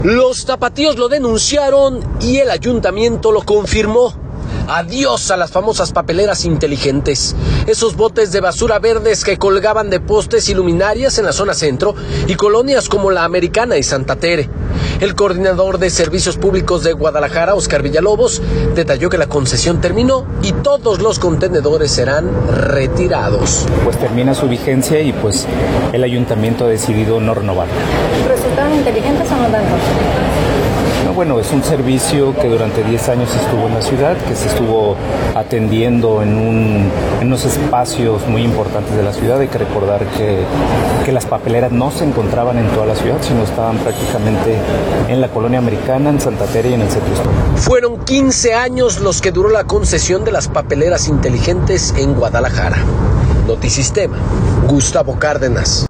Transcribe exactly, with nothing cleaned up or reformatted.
Los tapatíos lo denunciaron y el ayuntamiento lo confirmó. Adiós a las famosas papeleras inteligentes, esos botes de basura verdes que colgaban de postes y luminarias en la zona centro y colonias como La Americana y Santa Tere. El coordinador de Servicios Públicos de Guadalajara, Oscar Villalobos, detalló que la concesión terminó y todos los contenedores serán retirados. Pues termina su vigencia y pues el ayuntamiento ha decidido no renovarla. ¿Resultaron inteligentes o no tanto? No, bueno, es un servicio que durante diez años estuvo en la ciudad, que se estuvo atendiendo en, un, en unos espacios muy importantes de la ciudad. Hay que recordar que, que las papeleras no se encontraban en toda la ciudad, sino estaban prácticamente en la colonia Americana, en Santa Tere y en el centro histórico. Fueron quince años los que duró la concesión de las papeleras inteligentes en Guadalajara. Notisistema, Gustavo Cárdenas.